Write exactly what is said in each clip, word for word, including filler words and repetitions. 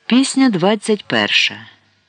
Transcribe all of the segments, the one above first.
Пісня двадцять перша.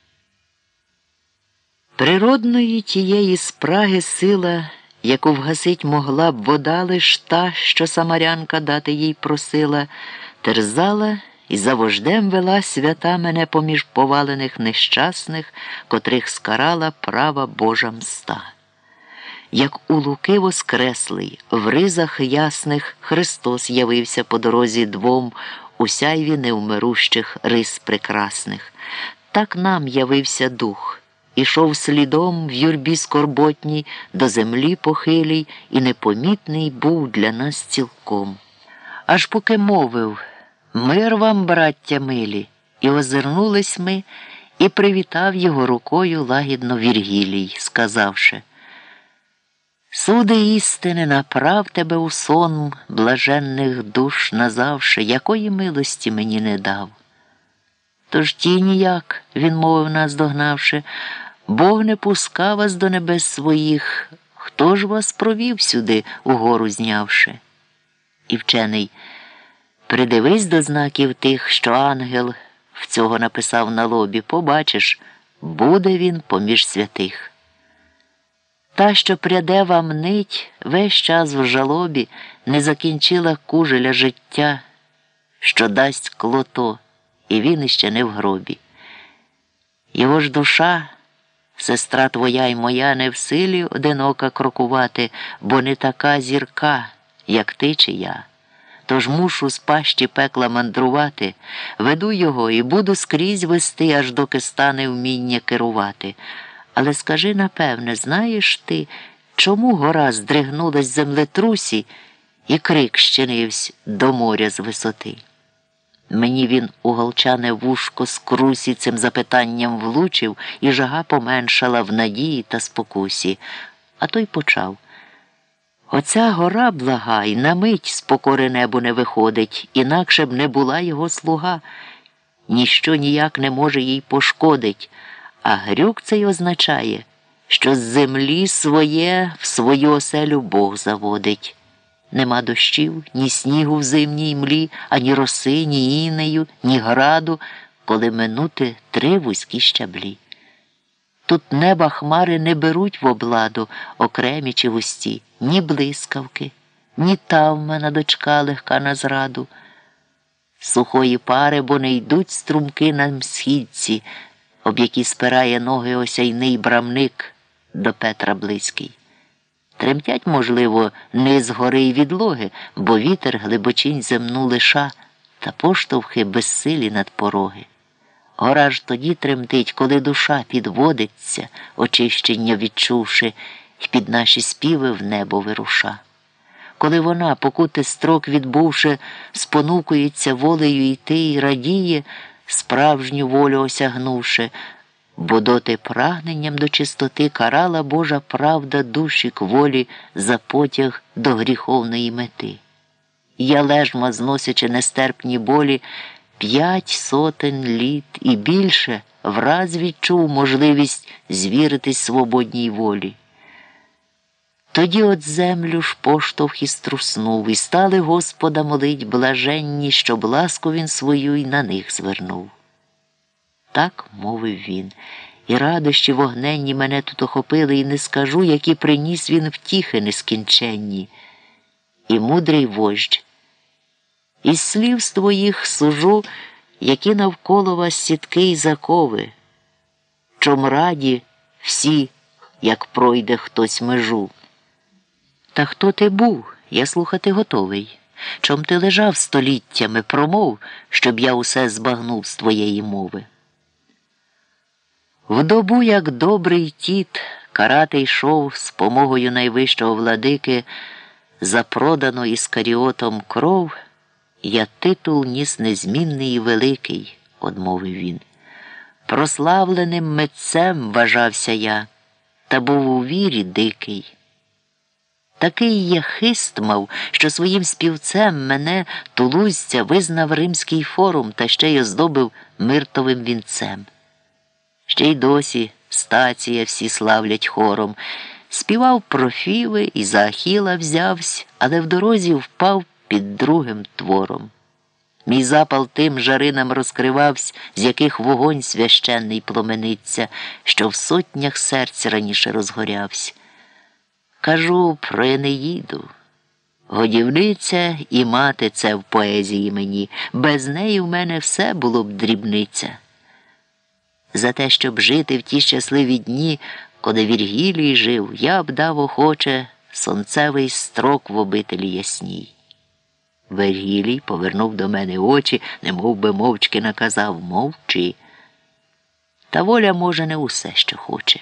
Природної тієї спраги сила, яку вгасить могла б вода лиш та, що самарянка дати їй просила, терзала і за вождем вела свята мене поміж повалених нещасних, котрих скарала права Божа мста. Як у Луки воскреслий, в ризах ясних Христос явився по дорозі двом у сяйві невмирущих рис прекрасних. Так нам явився Дух, ішов слідом в юрбі скорботній, до землі похилій, і непомітний був для нас цілком. Аж поки мовив: «Мир вам, браття милі!» І озирнулись ми, і привітав його рукою лагідно Віргілій, сказавши: «Суди істини, направ тебе у сон блаженних душ, назавши, якої милості мені не дав». Тож ті ніяк, він мовив нас догнавши, Бог не пускав вас до небес своїх, хто ж вас провів сюди, угору знявши? І вчений: придивись до знаків тих, що ангел в цього написав на лобі, побачиш, буде він поміж святих. Та, що пряде вам нить, весь час в жалобі, не закінчила кужеля життя, що дасть клото, і він іще не в гробі. Його ж душа, сестра твоя й моя, не в силі одинока крокувати, бо не така зірка, як ти чи я. Тож мушу з пащі пекла мандрувати, веду його і буду скрізь вести, аж доки стане вміння керувати. Але скажи, напевне, знаєш ти, чому гора здригнулась в землетрусі і крик щинивсь до моря з висоти? Мені він у голчане вушко скрусі цим запитанням влучив, і жага поменшала в надії та спокусі. А той почав: «Оця гора, благай, на мить з покори небу не виходить, інакше б не була його слуга. Ніщо ніяк не може їй пошкодить. А грюк цей означає, що з землі своє в свою оселю Бог заводить. Нема дощів, ні снігу в зимній млі, ані роси, ні інею, ні граду, коли минути три вузькі щаблі. Тут неба хмари не беруть в обладу, окремі чи густі, ні блискавки, ні тавмана дочка легка на зраду. Сухої пари, бо не йдуть струмки на східці, об які спирає ноги осяйний брамник до Петра близький. Тремтять, можливо, низ гори й відлоги, бо вітер глибочинь земну лиша, та поштовхи безсилі над пороги. Гора ж тоді тремтить, коли душа підводиться, очищення відчувши, й під наші співи в небо вируша. Коли вона, покути строк відбувши, спонукується волею йти й радіє, справжню волю осягнувши, бо доти прагненням до чистоти карала Божа правда душі кволі за потяг до гріховної мети. Я лежма, зносячи нестерпні болі, п'ять сотень літ і більше враз відчув можливість звіритись свободній волі. Тоді от землю ж поштовх і струснув, і стали Господа молить блаженні, щоб ласку він свою й на них звернув. Так мовив він, і радощі вогненні мене тут охопили, і не скажу, які приніс він втіхи нескінченні. І мудрий вождь: із слів з твоїх сужу, які навколо вас сітки й закови, чом раді всі, як пройде хтось межу. Та хто ти був? Я слухати готовий. Чом ти лежав століттями, промов, щоб я усе збагнув з твоєї мови. В добу, як добрий тіт, карати йшов з помогою найвищого владики за продану Іскаріотом кров, я титул ніс незмінний і великий, одмовив він. Прославленим митцем вважався я, та був у вірі дикий. Такий я хист мав, що своїм співцем мене тулузця визнав Римський форум та ще й оздобив миртовим вінцем. Ще й досі стація всі славлять хором. Співав про Фіви і за Ахіла взявсь, але в дорозі впав під другим твором. Мій запал тим жаринам розкривавсь, з яких вогонь священний пломениться, що в сотнях серць раніше розгорявсь. Кажу про Енеїду. Годівниця і мати це в поезії мені, без неї в мене все було б дрібниця. За те, щоб жити в ті щасливі дні, коли Віргілій жив, я б дав охоче сонцевий строк в обителі ясній. Вергілій повернув до мене очі, немов би мовчки наказав: мовчи. Та воля може не усе, що хоче.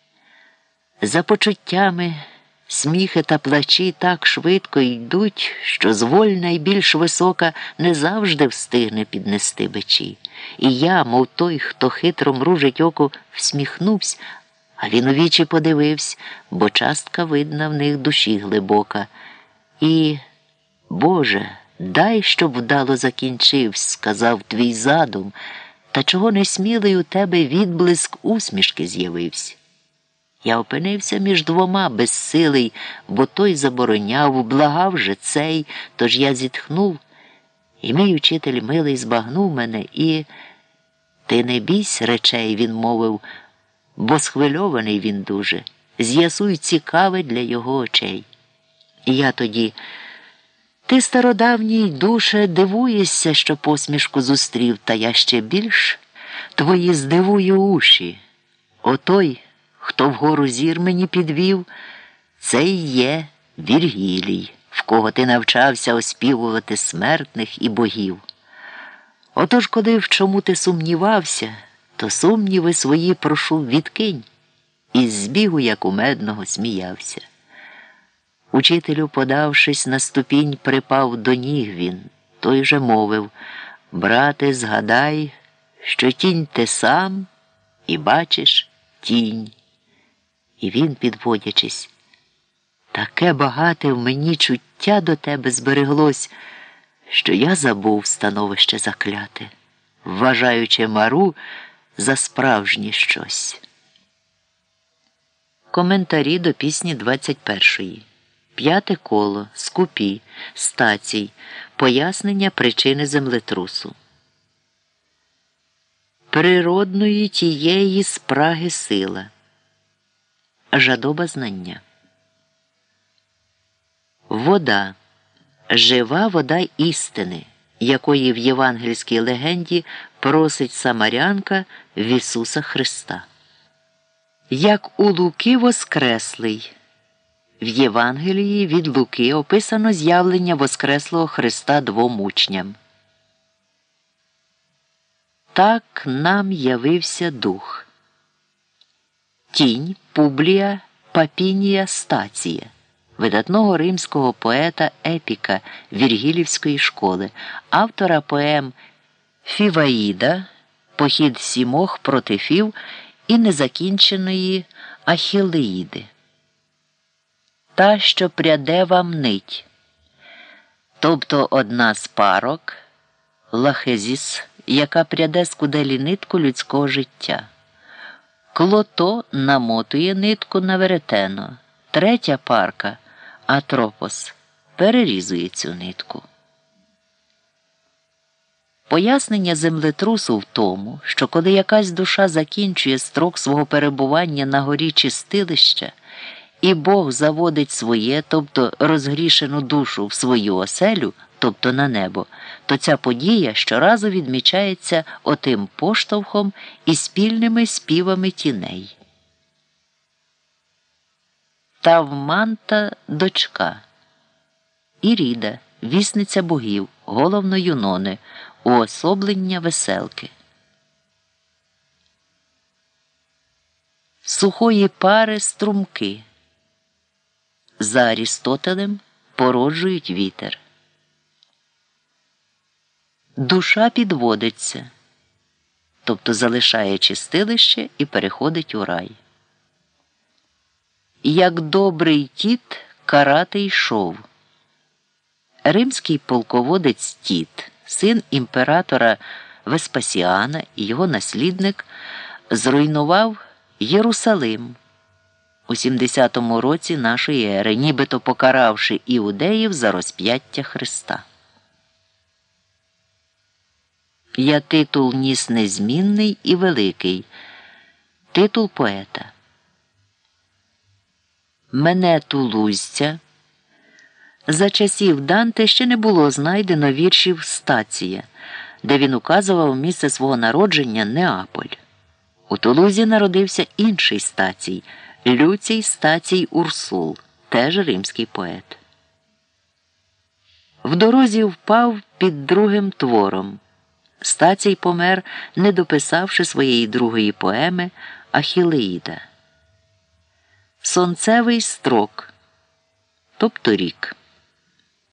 За почуттями сміхи та плачі так швидко йдуть, що зволь найбільш висока не завжди встигне піднести бичі. І я, мов той, хто хитро мружить око, всміхнувсь, а він у вічі подивився, бо частка видна в них душі глибока. І, Боже, дай, щоб вдало закінчився, сказав твій задум, та чого несмілий у тебе відблиск усмішки з'явився. Я опинився між двома безсилий, бо той забороняв, благав же цей, тож я зітхнув, і мій учитель милий збагнув мене, і ти не бійсь речей, він мовив, бо схвильований він дуже, з'ясуй цікаве для його очей. І я тоді: ти, стародавній душе, дивуєшся, що посмішку зустрів, та я ще більш твої здивую уші. Отой, хто вгору зір мені підвів, це й є Віргілій, в кого ти навчався оспівувати смертних і богів. Отож, коли в чому ти сумнівався, то сумніви свої, прошу, відкинь, і з збігу, як у медного, сміявся. Учителю, подавшись на ступінь, припав до ніг він. Той же мовив: брате, згадай, що тінь ти сам, і бачиш тінь. І він, підводячись: таке багате в мені чуття до тебе збереглось, що я забув становище закляте, вважаючи мару за справжнє щось. Коментарі до пісні двадцять першої. П'яте коло, скупі, стацій, пояснення причини землетрусу. Природної тієї спраги сила. Жадоба знання. Вода. Жива вода істини, якої в євангельській легенді просить самарянка в Ісуса Христа. Як у Луки воскреслий. В Євангелії від Луки описано з'явлення воскреслого Христа двом учням. Так нам явився Дух. Тінь Публія Папінія Стація, видатного римського поета-епіка Віргілівської школи, автора поем Фіваїда, Похід сімох проти Фів і незакінченої Ахілеїди. Та, що пряде вам нить, тобто одна з парок, лахезіс, яка пряде з куделі нитку людського життя. Клото намотує нитку на веретено, третя парка, атропос, перерізує цю нитку. Пояснення землетрусу в тому, що коли якась душа закінчує строк свого перебування на горі чистилища, і Бог заводить своє, тобто розгрішену душу в свою оселю, тобто на небо, то ця подія щоразу відмічається отим поштовхом і спільними співами тіней. Тавманта дочка. Іріда, вісниця богів, головно Юнони, уособлення веселки. Сухої пари струмки. За Арістотелем породжують вітер. Душа підводиться, тобто залишає чистилище і переходить у рай. Як добрий Тіт карати йшов. Римський полководець Тіт, син імператора Веспасіана і його наслідник, зруйнував Єрусалим у сімдесятому році нашої ери, нібито покаравши іудеїв за розп'яття Христа. Я титул ніс незмінний і великий. Титул поета. Мене тулузця. За часів Данте ще не було знайдено віршів Стація, де він указував місце свого народження Неаполь. У Тулузі народився інший Стацій – Люцій Стацій Урсул, теж римський поет. В дорозі впав під другим твором. Стацій помер, не дописавши своєї другої поеми Ахілеїда. Сонцевий строк, тобто рік.